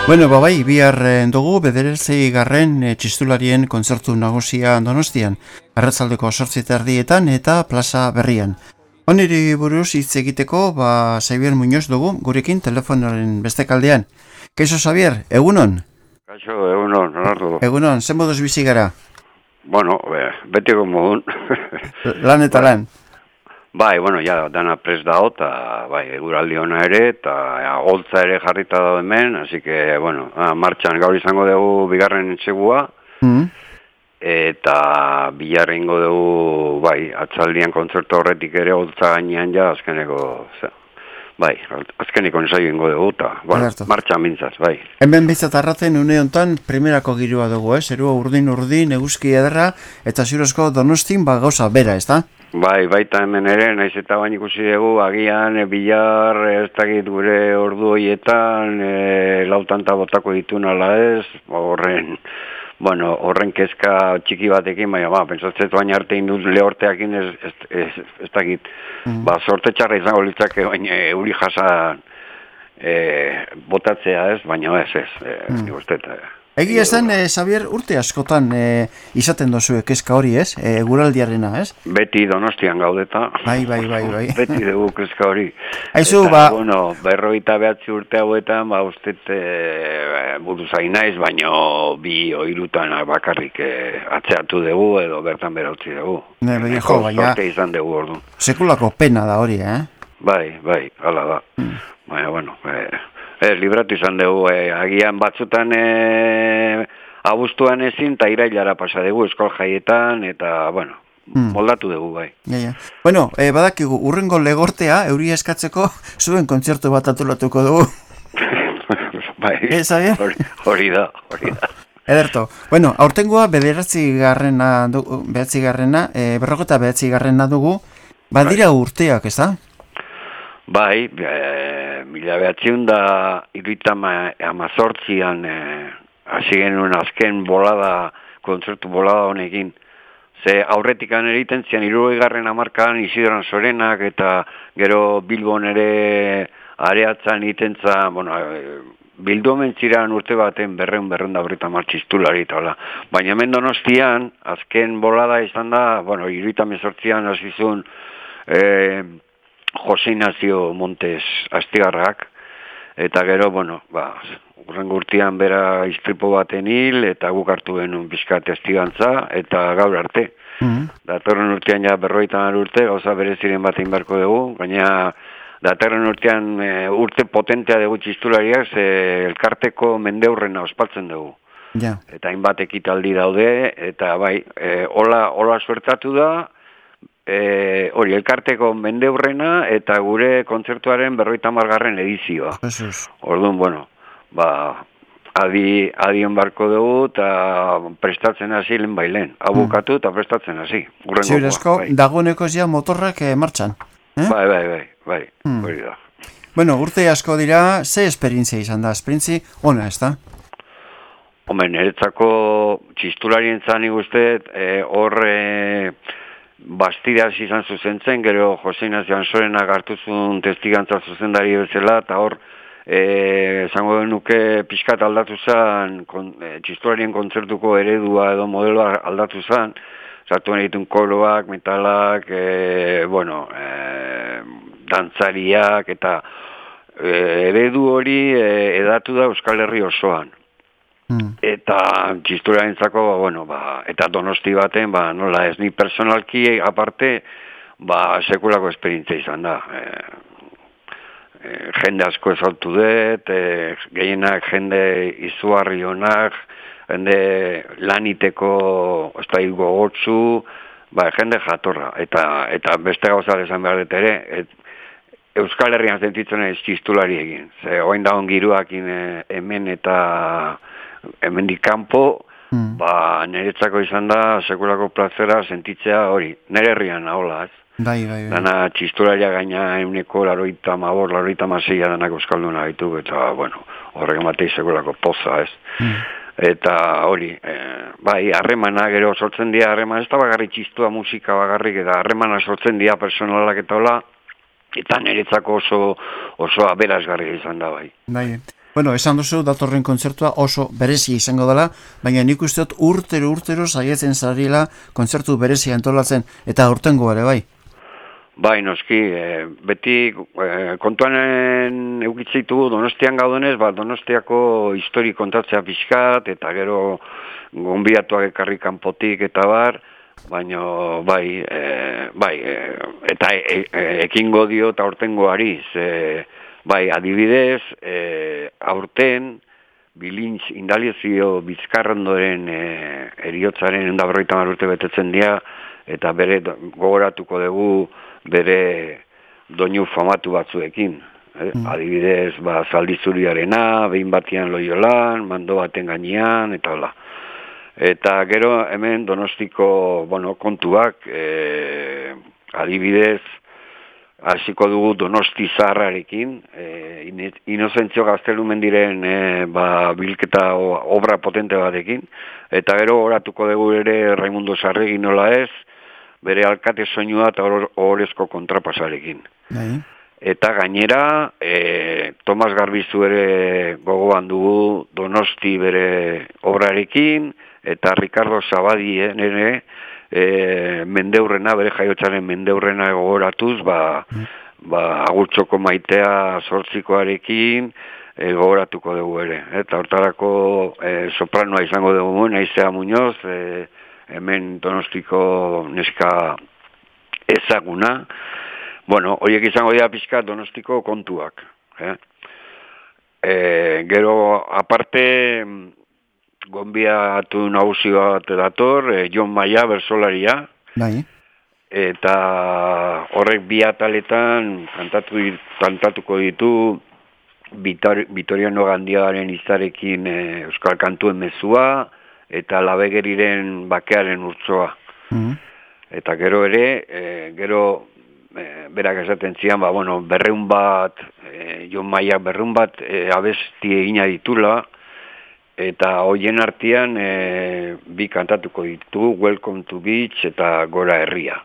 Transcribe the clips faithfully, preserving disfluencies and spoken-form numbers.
Bueno, babai, bihar dugu bederatzi garren e, txistularien kontzertu nagusia Donostian, arratsaldeko zortzi eta erdietan eta plaza berrian. Honeri buruz hitz egiteko, ba, Xabier Muñoz dugu, gurekin telefonoaren beste kaldean. Kaixo, Xabier, egunon? Kaixo, egunon, Leonardo. Egunon, zen moduz bizi gara? Bueno, be, betiko modun. Lan eta lan. Bai, bueno, ja, dana prest dago, eta bai, eguraldi ona ere, eta ja, holtza ere jarrita da hemen, así que, bueno, ah, martxan gaur izango dugu bigarren etxegua, Mm. eta bilar egingo dugu, bai, atzaldian kontzertu horretik ere holtza gainean ja, azkeneko, ze, bai, azkeneko ensaio egingo dugu, eta, bueno, Ederto. martxan bintzaz, bai. Hemen bizat arratzen une honetan primerako girua dugu, eh? Zerua urdin-urdin, eguzki ederra, eta ziurozko Donostin ba gauza bera, ez da? Bai, baita hemen ere, naiz eta bain ikusi dugu, agian, e, bilar, ez dakit gure ordu horietan, e, lautanta botako ditu nala ez, horren, bueno, horren kezka txiki batekin, baina, ba, pentsatzet baina arte indut lehorteakin ez, ez, ez, ez dakit, Mm. ba, sorte txarra izango litzake, baina euri jasan e, botatzea ez, baina ez ez, e, Mm. nik uste, e, Egia esan, eh, Xabier, urte askotan eh, izaten dozu kezka hori, ez? E, guraldiarena, ez? beti Donostian gaudeta. Bai, bai, bai, bai. Beti dugu kezka hori. Aizu, Eta, ba... bueno, berroita behatzi urte hauetan, ba, ustet e, buruz hain naiz, baino bi oirutan bakarrik e, atzeatu dugu, edo bertan bera utzi dugu. Ne, bai, jo, baina... Zorte izan dugu orduan. Sekulako pena da hori, eh? Bai, bai, hala da. Mm. Baina, bueno, e, ez, libratu izan dugu, e, agian batzutan e, abuztuan ezin, eta irailara pasa dugu, eskol jaietan, eta, bueno, Mm. moldatu dugu, bai. Ja, ja. Bueno, eh, badakigu, urrengo legortea, euria eskatzeko, zuen kontzertu bat atolatuko dugu. Bai, Eh, Xabier? hori, hori da, hori da. Ederto. Bueno, aurtengoa bederatzi garrena, du, behatzi garrena, e, berroketa behatzi garrena dugu, badira urteak, ez da? Bai, e, mila behatziun da iruitama amazortzian e, hasi genuen azken bolada, kontzertu bolada honekin. Ze aurretikan eriten zian hirurogei garren hamarkadan Isidran Sorenak eta gero Bilbon ere areatzan itentza, bueno, e, bildu omen ziran urte baten berreun berreun da horreta martxistulari eta hola. Baina hemen Donostian, azken bolada izan da, bueno, hirurogeita hemezortzian hasi zuen e, Jose Ignacio Montes Astigarrak, eta gero, bueno, ba, urrengo urtean bera istripo baten hil, eta guk hartu genuen bizkat estigantza, eta gaur arte. Mm. Datorren urtean ja berrogeita hamar urte, gauza bereziren batein beharko dugu, baina datorren urtean e, urte potentea dugu txistulariak, ze elkarteko mendeurrena ospatzen dugu. Ja. Eta hainbat ekitaldi daude, eta bai, e, hola, hola suertatu da, E, hori, elkarteko mendeurrena eta gure kontzertuaren berrogeita hamargarren edizioa. Jesus. Orduan, bueno, ba, adi, adion barko dugu eta prestatzen hasi lehen bailen. Abukatu eta prestatzen hasi. Ziurezko, dagoeneko ja motorrak eh, martxan. Eh? Bai, bai, bai, bai, Hmm. hori da. Bueno, urte asko dira, ze esperientzia izan da, esperientzi ona, ez da? Homen, niretzako txistularien zan igusteet, e, hor... E, Bastidas izan zuzentzen, gero Jose Ignacio Sorenak hartu zuen testigantza zuzendari bezala, eta hor, esango genuke pixkat aldatu zen, kon, e, txistularien kontzertuko eredua edo modeloa aldatu zen, sartu egiten koroak, metalak, e, bueno, e, dantzariak, eta e, eredu hori e, edatu da Euskal Herri osoan. Mm. Eta txisturarentzako, bueno, ba, eta Donosti baten, ba, nola ez, ni personalki aparte, ba, sekulako esperientzia izan da. E, e, jende asko ezautu dut, e, gehienak jende izugarri honak, jende laniteko, ez da gogotsu, ba, jende jatorra. Eta, eta beste gauza esan behar dut ere, et, Euskal Herrian sentitzen ez txistulari egin. Ze, oain da ongiruak hemen eta hemendik kanpo, Mm. ba, niretzako izan da sekulako plazera sentitzea hori, nire herrian ahola, ez? Bai, bai, bai. Dana txistularia gaina euneko laroita mabor, laroita maseia danak euskalduna ditu, eta, bueno, horrek ematei sekulako poza, ez? Mm. Eta hori, e, bai, harremana gero sortzen dira harreman, ez da bagarri txistua musika bagarrik, eta harremana sortzen dira personalak eta hola, eta niretzako oso, oso aberasgarria izan da, bai. Bai. Bueno, esan duzu datorren kontzertua oso berezia izango dela, baina nik uste dut urtero urtero saietzen zariela kontzertu berezia antolatzen eta aurtengo ere bai. Bai, noski, e, beti e, kontuanen eukitzitu Donostian gaudenez, ba, Donostiako histori kontatzea pixkat, eta gero gonbidatuak ekarri kanpotik eta bar, baina bai, e, bai e, eta e, e, ekingo dio eta aurtengoari, ze, bai, adibidez, e, aurten, Bilintz Indalizio Bizkarrondoren e, eriotzaren enda berroita marurte betetzen dira, eta bere gogoratuko dugu bere doinu famatu batzuekin. Eh? Mm. Adibidez, ba, Zaldizuriarena, behin batian Loiolan, mando baten gainean, eta hola. Eta gero hemen Donostiko, bueno, kontuak, e, adibidez, hasiko dugu Donosti zaharrarekin, e, Inozentzio Gaztelumen diren e, ba, bilketa o, obra potente batekin, eta gero oratuko dugu ere Raimundo Sarregi nola ez, bere alkate soinua eta ohorezko kontrapasarekin. Bai. Eta gainera, e, Tomas Garbizu ere gogoan dugu Donosti bere obrarekin, eta Ricardo Zabadien ere, e, mendeurrena, bere jaiotzaren mendeurrena gogoratuz, ba, mm. ba, agurtxoko maitea sortzikoarekin, e, gogoratuko dugu ere. Eta hortarako e, sopranoa izango dugu, Naizea Muñoz, e, hemen Donostiko neska ezaguna. Bueno, horiek izango dira pixka Donostiko kontuak. Eh? E, gero, aparte, gonbiatu nagusi bat dator, e, Jon Maia, bersolaria. Bai. Eta horrek bi ataletan kantatu, kantatuko ditu Vitoriano Gandiaren izarekin e, Euskal Kantuen mezua, eta Labegeriren bakearen urtsoa. Mm-hmm. Eta gero ere, e, gero e, berak esaten zian, ba, bueno, berreun bat, e, Jon Maia berreun bat e, abesti egina ditula, eta hoien artean e, bi kantatuko ditu, Welcome to Beach eta Gora Herria.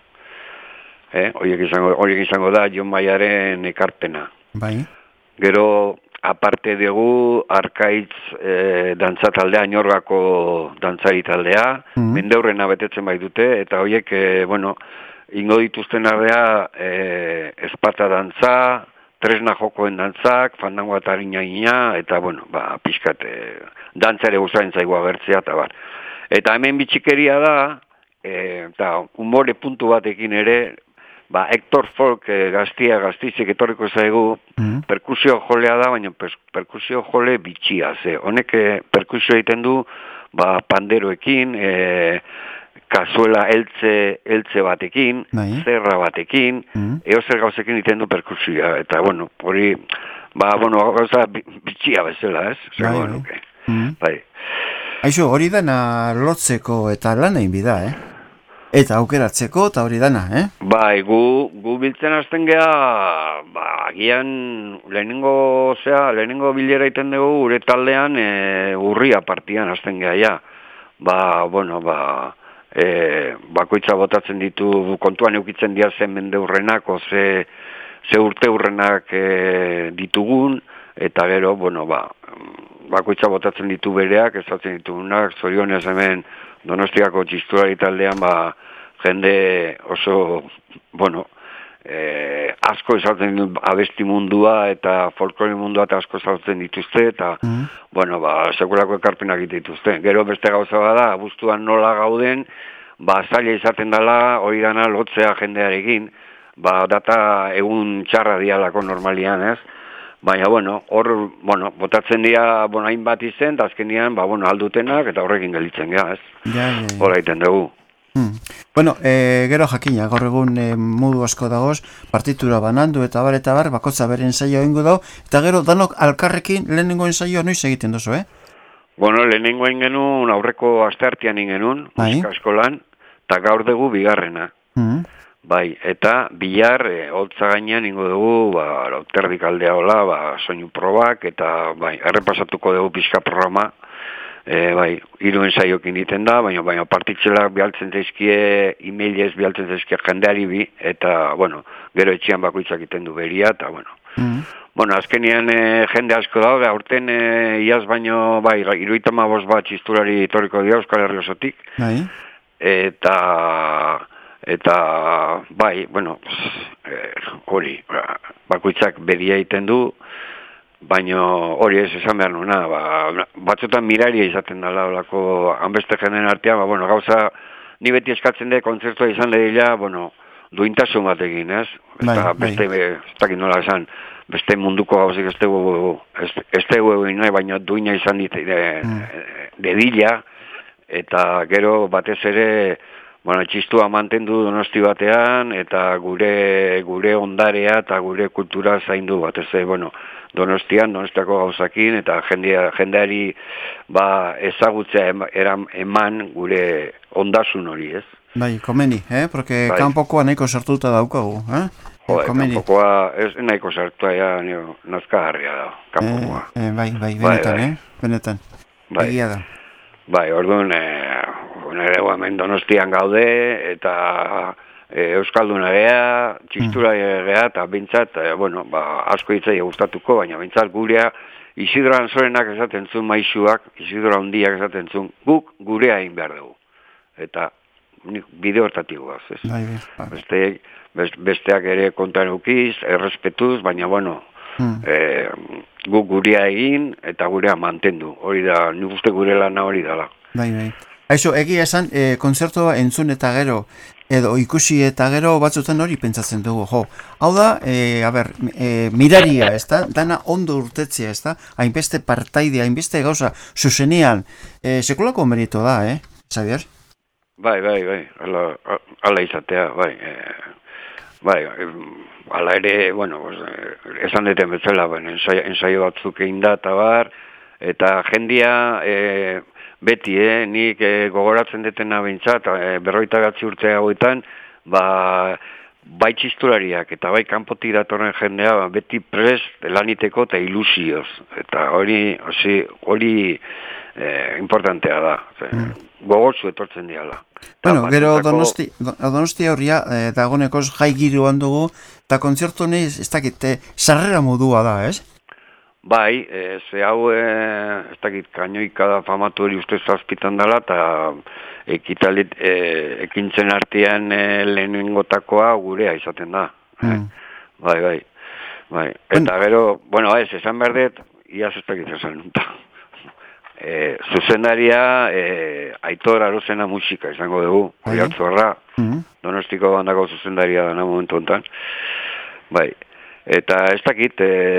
Eh, horiek izango, horiek izango da Jon Maiaren ekarpena. Bai. Gero, aparte dugu, Arkaitz e, dantzataldea, Inorgako dantzari taldea, mm-hmm. mendeurrena betetzen bai dute, eta horiek, e, bueno, ingo dituzten ardea, e, espata dantza, tresna jokoen dantzak, fandangoa eta harina, eta, bueno, ba, pixkat, e, dantzare guztaren zaigua bertzea, eta bar. Eta hemen bitxikeria da, e, eta humore puntu batekin ere, ba, Hector Folk e, gaztia, gaztizik etorriko zaigu, mm-hmm. perkusio jolea da, baina per, perkusio jole bitxia, ze. Honek e, perkusio egiten du, ba, panderoekin, e, kazuela eltze, eltze batekin, Nahi. zerra batekin, mm-hmm. eo zer gauzekin egiten du perkusioa, eta, bueno, hori, ba, bueno, gauza bitxia bezala, ez? Bai, bai. Okay. Mm-hmm. Bai. Aixo, hori dana lotzeko eta lan egin bida, eh? Eta aukeratzeko eta hori dana, eh? Bai, gu, gu biltzen hasten geha, ba, agian lehenengo, osea, lehenengo bilera iten dugu gure taldean e, urria partian hasten geha, ja. Ba, bueno, ba, e, bakoitza botatzen ditu, kontuan eukitzen dira zen mendeurrenako, ze, ze urte urrenak e, ditugun, eta gero, bueno, ba, bakoitza botatzen ditu bereak, ezatzen ditugunak, zorionez hemen Donostiako txistulari taldean, ba, jende oso, bueno, e, asko ezatzen ditu abesti mundua eta folklore mundua eta asko ezatzen dituzte, eta, mm. bueno, ba, sekulako ekarpenak dituzte. Gero beste gauza bada, abuztuan nola gauden, ba, zaila izaten dela, hori dana lotzea jendearekin, ba, data egun txarra dialako normalian, ez? Baina, bueno, hor, bueno, botatzen dira, bueno, hainbat izen, eta azkenian, ba, bueno, aldutenak, eta horrekin gelitzen gara, ez? Ja, ja, ja. Hora iten dugu. Hmm. Bueno, e, gero jakina, gaur egun e, modu asko dagoz, partitura banandu eta bar, eta bar, bakotza bere ensaioa ingo dago, eta gero danok alkarrekin lehenengo ensaioa noiz egiten duzu, eh? Bueno, lehenengo ingenun, aurreko asteartian ingenun, musika eskolan, eta gaur dugu bigarrena. Hmm. Bai, eta bilar, e, holtza gainean ingo dugu, ba, lauterdik aldea hola, ba, soinu probak, eta, bai, errepasatuko dugu pixka programa, e, bai, hiru ensaiokin egiten da, baina, baina partitzelak bialtzen zaizkie, emailez bialtzen zaizkie jendeari bi, eta, bueno, gero etxean bakoitzak egiten du beria, eta, bueno, mm-hmm. Bueno, azkenian e, jende asko daude, aurten e, iaz baino, bai, iruita mabos bat txistulari etorriko dira Euskal Herri osotik. Bai. Eta, eta, bai, bueno, hori, e, bakoitzak bedia egiten du, baino hori ez esan behar nuna, ba, batzutan miraria izaten dela, olako hanbeste jenden artean, ba, bueno, gauza, ni beti eskatzen de kontzertua izan lehila, bueno, duintasun bat egin, ez? Eta beste, ez dakit nola esan, beste munduko gauzik ez dugu, ez dugu egin nahi, baina duina izan dit, de, mm. dedila, eta gero batez ere, bueno, txistua mantendu Donosti batean, eta gure gure ondarea eta gure kultura zaindu batez ere, bueno, Donostian, Donostiako gauzakin, eta jendea, jendeari ba, ezagutzea eman, eman gure ondasun hori, ez? Bai, komeni, eh? Porque bai. Kanpokoa nahiko sartuta daukagu, eh? Joder, kanpokoa ez nahiko sartua, ja, nio, nazkagarria da, kanpokoa. Eh, eh, bai, bai, benetan, bai, bai. eh? Benetan, bai. Egia da. Bai, orduan, eh, nire hemen Donostian gaude, eta e, Euskalduna gea, txistura mm. gea, eta bintzat, e, bueno, ba, asko hitzai gustatuko, baina bintzat gurea, Isidro Anzorenak esaten zuen maisuak, Isidro handiak esaten zuen, guk gurea egin behar dugu. Eta bide hortatik guaz, ez? Bai, bai. Besteak, besteak ere kontan eukiz, errespetuz, baina, bueno, mm. e, guk gurea egin eta gurea mantendu. Hori da, nik uste gure lana hori dala. Bai, bai. Aixo, egia esan, e, kontzertua entzun eta gero, edo ikusi eta gero batzutan hori pentsatzen dugu, jo. Hau da, e, a ber, e, miraria, ez da? Dana ondo urtetzea, ez da? Hainbeste partaidea, hainbeste gauza, zuzenean, e, sekulako merito da, eh, Xavier? Bai, bai, bai, ala, ala izatea, bai, e, bai, e, ala ere, bueno, esan deten betzela, ben, ensaio, ensaio batzuk egin da, eta bar, eta jendia, e, beti, eh, nik eh, gogoratzen detena bintzat, eh, berroita gatzi urte hauetan, ba, bai txistulariak eta bai kanpotik datorren jendea, ba, beti prest laniteko eta ilusioz. Eta hori, hori, hori eh, importantea da. Mm. Gogotsu etortzen diala. Bueno, gero Donosti, Donosti horria, eh, dagonekoz jai giroan dugu, eta kontzertu nahi ez dakit, sarrera modua da, ez? Bai, e, ze hau, e, ez dakit, kainoika da famatu hori uste zazpitan dela, eta ekitalit, e, ekintzen artean e, lehenengotakoa gurea izaten da. Mm. Eh? Bai, bai, bai. Eta gero, bueno, ez, esan berdet, iaz ez dakit esan nunta. E, zuzendaria, e, Aitor Arozena musika izango dugu, hori hartzorra, mm. Donostiko bandako zuzendaria dana momentu honetan. Bai. Eta ez dakit,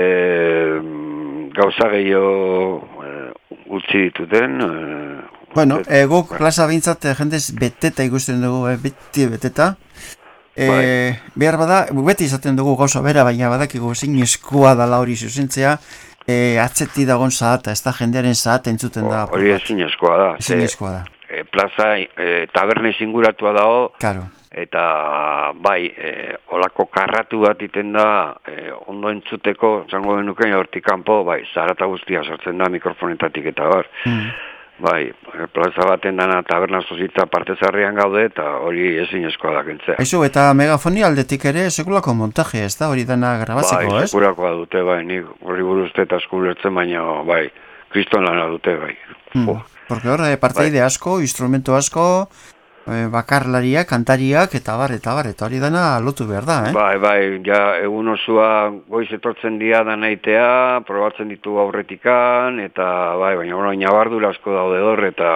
e, gauza gehiago e, utzi dituten. E, bueno, e, guk plaza bintzat jendez beteta ikusten dugu, e, beti beteta. E, bai. Behar bada, beti izaten dugu gauza bera, baina badakigu zin eskua dala hori zuzentzea, e, atzeti dagon zahata, ez da jendearen zahata entzuten da. Hori ezin eskoa da. Ezin eskoa da. E, plaza, e, taberne zinguratua dago. Claro. Eta bai, e, olako karratu bat iten da, e, ondo entzuteko, zango genuken hortik kanpo, bai, zarata guztia sortzen da mikrofonetatik eta bar. Mm. Bai, plaza baten dana taberna sozitza parte zarrian gaude, eta hori ezin eskoa da kentzea. Aizu, eta megafoni aldetik ere sekulako montaje, ez da, hori dana grabaziko, bai, ez? Bai, sekulakoa dute, bai, nik hori buruzte eta eskulertzen, baina, bai, kriston lana dute, bai. Mm. Porque hor, parteide bai. Asko, instrumento asko, bakarlariak, kantariak, eta bar, eta bar, eta hori dana lotu behar da, eh? Bai, bai, ja, egun osoa goiz etortzen dia da nahitea, probatzen ditu aurretikan, eta bai, baina hori nabardura asko daude hor, eta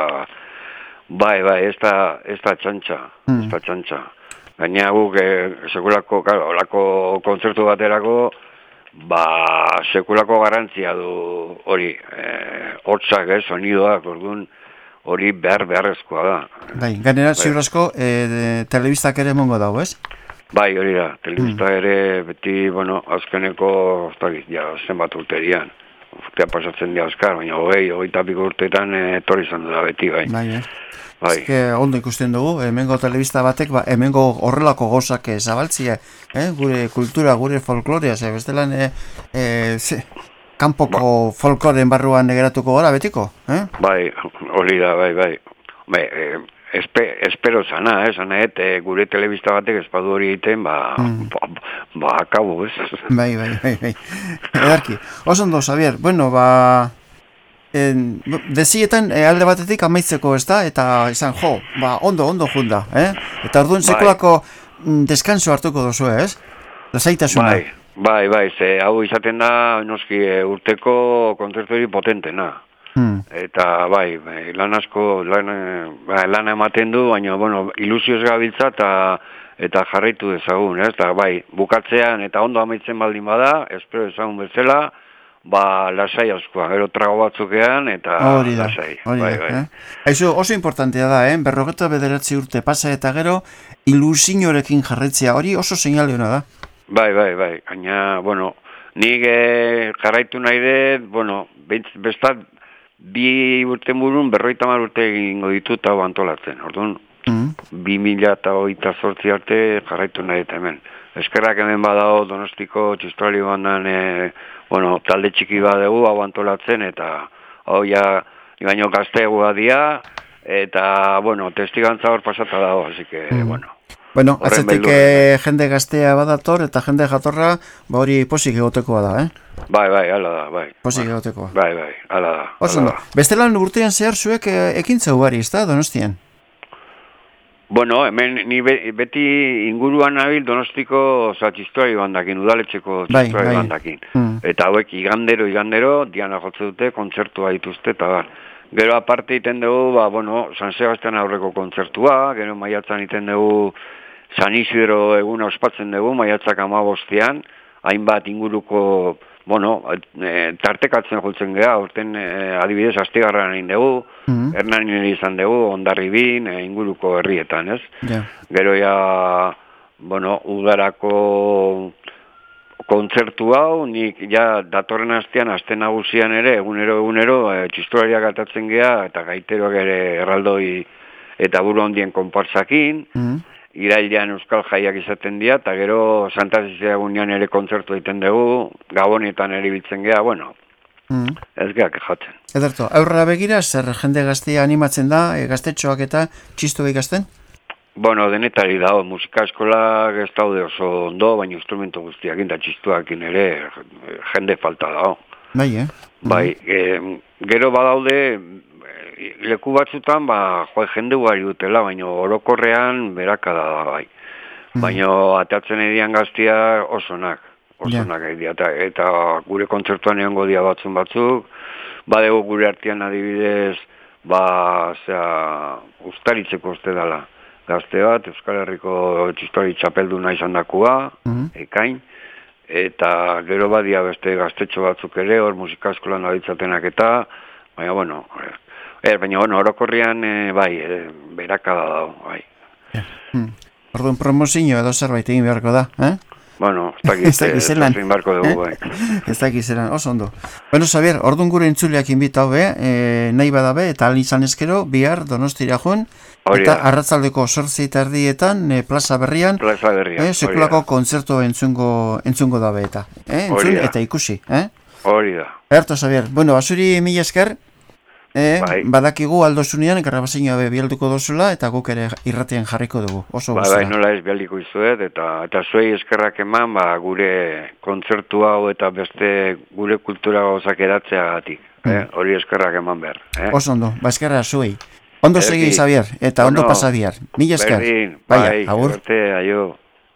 bai, bai, ez da, ez da txantxa, mm. ez da txantxa. Gaina guk, eh, sekulako, claro, olako kontzertu baterako, ba, sekulako garantzia du hori, eh, hotzak, eh, sonidoak, orduan, hori behar beharrezkoa da. Bai, gainera, bai. Ziur asko, e, telebistak ere mongo dago, ez? Bai, hori da, telebista mm. ere beti, bueno, azkeneko, ja, zenbat urterian. Urtea pasatzen dira azkar, baina hogei, hogei tapiko urteetan etorri izan da beti, bai. Bai, eh? Bai. Ezke, ondo ikusten dugu, hemengo telebista batek, ba, hemengo horrelako gozak zabaltzia, eh? Gure kultura, gure folklorea, ze, bestelan, e, e, ze, kanpoko ba. Folkloren barruan negeratuko gara betiko, eh? Bai, hori da, bai, bai. Bai, e, espe, espero zana, eh, zana, et, gure telebista batek espadu hori egiten, ba, mm. ba, ba, akabo, ez? Bai, bai, bai, bai. Edarki, osondo, Xavier, bueno, ba, en, dezietan e, alde batetik amaitzeko, ez da, eta izan, jo, ba, ondo, ondo junda, eh? Eta orduan sekulako bai. Deskanso hartuko dozu, ez? Lasaitasuna. Bai, bai, bai, ze hau izaten da, noski, urteko kontzertu hori potentena. Hmm. Eta bai, bai, lan asko, lan, bai, lan ematen du, baina, bueno, ilusioz gabiltza eta eta jarraitu dezagun, ez? Eta bai, bukatzean eta ondo amaitzen baldin bada, espero ezagun bezala, ba, lasai askoa, gero trago batzukean eta hori da, lasai. Hori bai, da, bai. Eh? Aizu, oso importantea da, eh? Berrogeta bederatzi urte pasa eta gero, ilusiorekin jarraitzea, hori oso seinale hona da. Bai, bai, bai, gaina, bueno, nik eh, jarraitu nahi dut, bueno, bestat, bi urte burun, berroita mar urte egingo ditut hau antolatzen, orduan, mm. bi mila eta hogeita zortzi arte jarraitu nahi eta hemen. Eskerrak hemen badao Donostiko txistolari bandan, e, bueno, talde txiki badegu hau antolatzen, eta hau ja, baino gaztegoa dia, eta, bueno, testigantza hor pasata dago, así que, mm. bueno. Bueno, atzetik eh, jende gaztea badator, eta jende jatorra, ba hori posik egotekoa da, eh? Bai, bai, ala da, bai. Posik egotekoa. Bai, bai, ala da. Oso, no. Bestelan urtean zehar zuek e, ekintza ugari, ez da, Donostian? Bueno, hemen ni be, beti inguruan nabil Donostiko oza, txistorari bandakin, udaletxeko txistorari bai, bai. bandakin. Hmm. Eta hauek igandero, igandero, diana jotze dute, kontzertua dituzte, eta bar. Gero aparte iten dugu, ba, bueno, San Sebastian aurreko kontzertua, gero maiatzan iten dugu San Isidro eguna ospatzen dugu, maiatzak amabostean, hainbat inguruko, bueno, e, tartekatzen joltzen geha, orten e, adibidez astigarran egin dugu, mm-hmm. Hernanin izan dugu, Hondarribin, e, inguruko herrietan, ez? Yeah. Gero ja, bueno, udarako kontzertu hau, nik ja datorren astean, aste nagusian ere, egunero, egunero, e, txistolariak atatzen geha, eta gaiteroak ere erraldoi eta buru handien konpartzakin, mm-hmm. Irailean euskal jaiak izaten dira, eta gero Santa Zizia egunean ere kontzertu egiten dugu, Gabonetan ere biltzen geha, bueno, mm. ez geha kejatzen. Ederto, aurrera begira, zer jende gaztea animatzen da, e, gaztetxoak eta txistu ikasten? Bueno, denetari da, musika eskolak ez daude oso ondo, baina instrumento guztiak eta txistuakin ere jende falta da. Bai, eh? Bai, e, gero badaude, leku batzutan, ba, jo, jende ugari dutela, baina orokorrean beraka da, bai. Mm. Baina atatzen edian gaztia osonak, osonak yeah. edia, eta, eta gure kontzertuan egongo dia batzun batzuk, badego gure artean adibidez, ba, zera, ustaritzeko uste dela, gazte bat, Euskal Herriko txistori txapelduna izan dakua, mm. ekain, eta gero badia beste gaztetxo batzuk ere, hor musika eskolan aditzatenak eta, baina, bueno, Er, baina, bueno, orokorrian, e, bai, e, beraka da dago, bai. Yeah. Hmm. Orduan promozio edo zerbait egin beharko da, eh? Bueno, ez dakit, ez dakit zelan. Dugu, bai. Ez dakit zelan, oso ondo. Bueno, Xavier, orduan gure entzuleak inbitau be, e, nahi badabe, eta alin izan ezkero, bihar Donostira joan, eta arratzaldeko sortzi eta erdietan, e, plaza berrian, plaza berrian, e, sekulako kontzertu entzungo, entzungo dabe eta. Eh? Entzun eta ikusi, eh? Hori da. Erto, Xavier. Bueno, basuri mila esker, E, bai. Badakigu aldozunean, grabazioa bialduko dozula, eta guk ere irratian jarriko dugu. Oso ba, bai, nola ez bialdiko izuet, eta, eta zuei eskerrak eman, ba, gure kontzertu hau eta beste gure kultura gauzak edatzeagatik. Mm. Eh? Hori eskerrak eman behar. Eh? Oso ondo, ba eskerra zuei. Ondo segi, Xavier, eta ondo bueno, pasa bihar. Mila esker. Berdin, bai, agur. Erte, aio.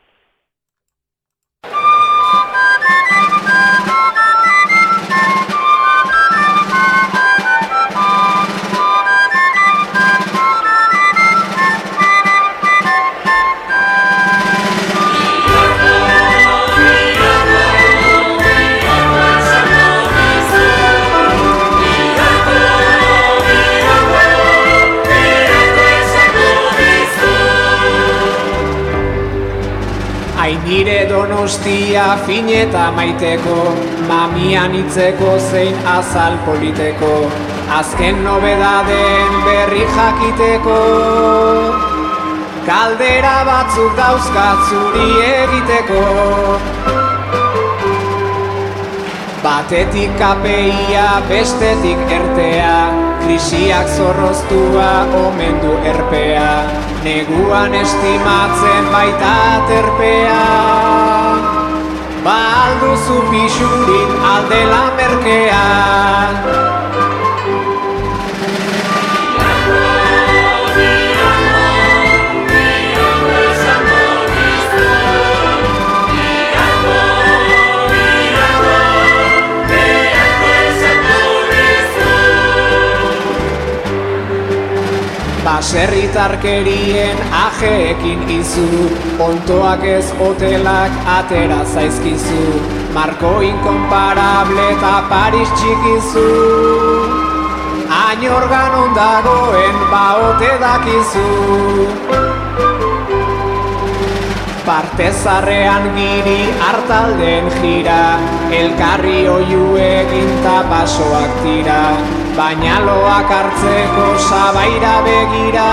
Nire Donostia fineta maiteko, mamian itzeko zein azal politeko, azken nobedaden berri jakiteko. Kaldera batzuk dauzkat zuri egiteko, batetik kapeia, bestetik ertea, krisiak zorroztua omen du erpea, neguan estimatzen baita terpea. Ba alduzu pixurik aldela merkea. Baserritarkerien ajeekin izu, ontoak ez hotelak atera zaizkizu, marko inkomparable eta Paris txikizu. Hain organ ondagoen baote dakizu. Partezarrean giri hartalden jira, elkarri oiu egin ta basoak tira, baina loak hartzeko sabaira begira.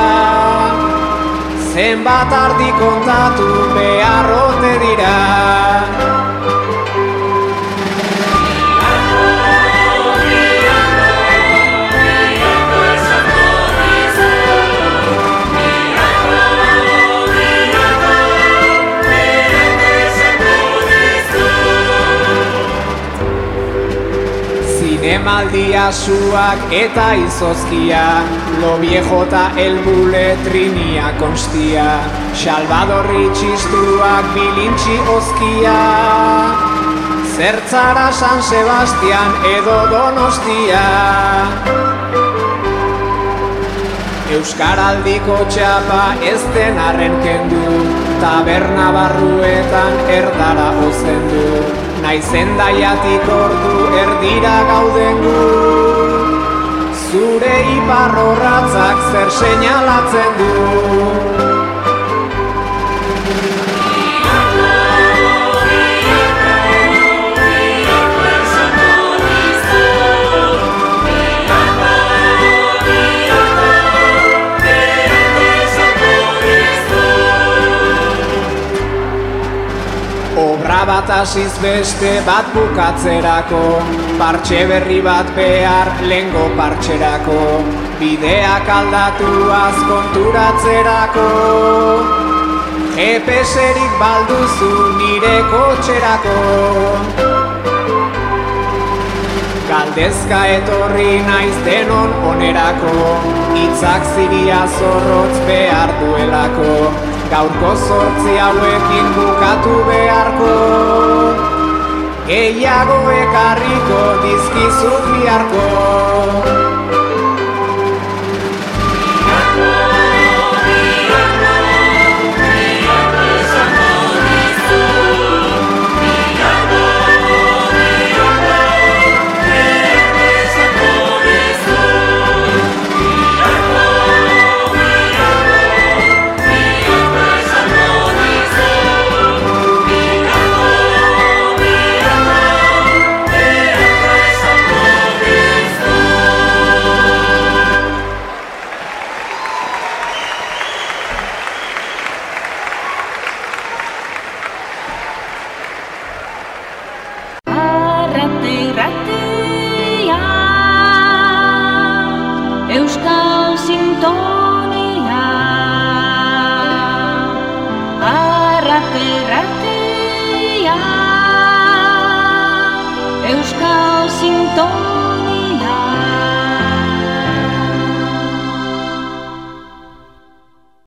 Zenbat ardi kontatu beharrote dira. Emaldia suak eta izozkia, lo viejo ta el bule trinia konstia, Salvadorri txistuak bilintxi ozkia, zertzara San Sebastian edo Donostia. Euskaraldiko txapa ez den arren kendu, taberna barruetan erdara ozendu, naizen daiatik ordu erdira gauden gu. Zure iparrorratzak zer seinalatzen du. Obra bat hasiz beste bat bukatzerako, partxe berri bat behar lengo partxerako, bideak aldatuaz konturatzerako, G P S-erik balduzu nire kotxerako. Galdezka etorri naiz denon onerako, hitzak ziria zorrotz behar duelako, gaurko zortzi hauekin bukatu beharko, gehiago ekarriko dizkizut biharko. Euskal Sinton